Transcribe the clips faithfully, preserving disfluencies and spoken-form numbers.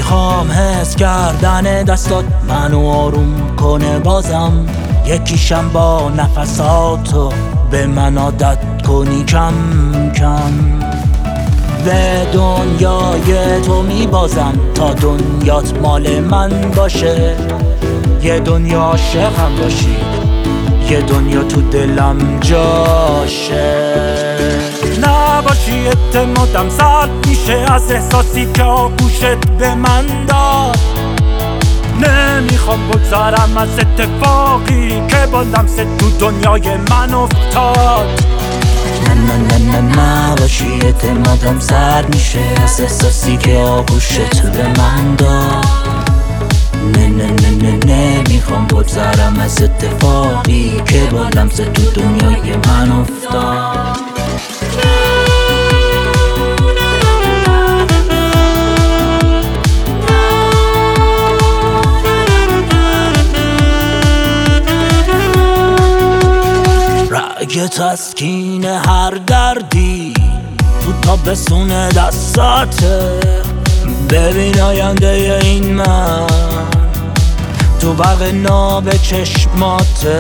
میخوام حس کردن دستات منو آروم کنه بازم، یکیشم با نفساتو به من عادت کنی کم کم. به دنیای تو میبازم تا دنیات مال من باشه، یه دنیا عاشقم باشی، یه دنیا تو دلم جاشه. نباشی اعتمادم سلب میشه از احساسی که آغوشت به من داد. نمیخوام بگذارم از اتفاقی که با لمست تو دنیای من افتاد. نه نه نه نه نباشی اعتمادم سرد میشه از احساسی که آغوشت به من داد. نه نه نه نه نمیخوام بگذارم از اتفاقی که با لمس تو دنیای من افتاد. رگ تسکین هر دردی تو تابستون دستاته. ببین آینده این من تو برق ناب چشماته.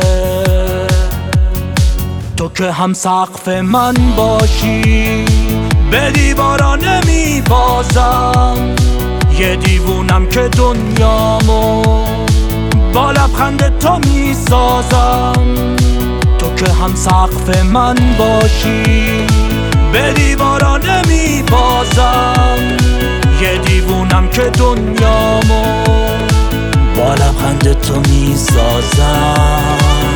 تو که هم سقف من باشی به دیوارا نمی بازم، یه دیوونم که دنیامو با لبخند تو می سازم. تو که هم سقف من باشی به دیوارا نمی بازم، یه دیوونم که دنیامو با لبخند تو می سازم.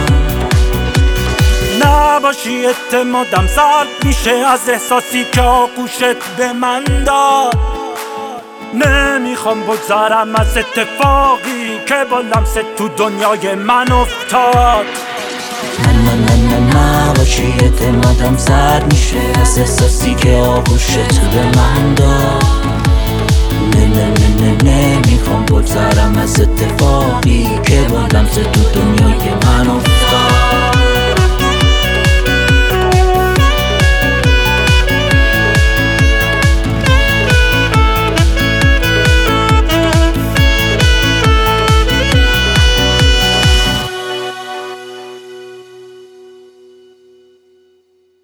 نباشی اعتمادم سلب میشه از احساسی که آغوشت به من داد. نمیخوام بگذارم از اتفاقی که با لمست تو دنیای من افتاد. نه نه نه نه نباشی اعتمادم سرد میشه از احساسی که آغوشت به من داد. نه نه نه نه نمیخوام بگذارم از اتفاقی که با لمس تو دنیای من افتاد.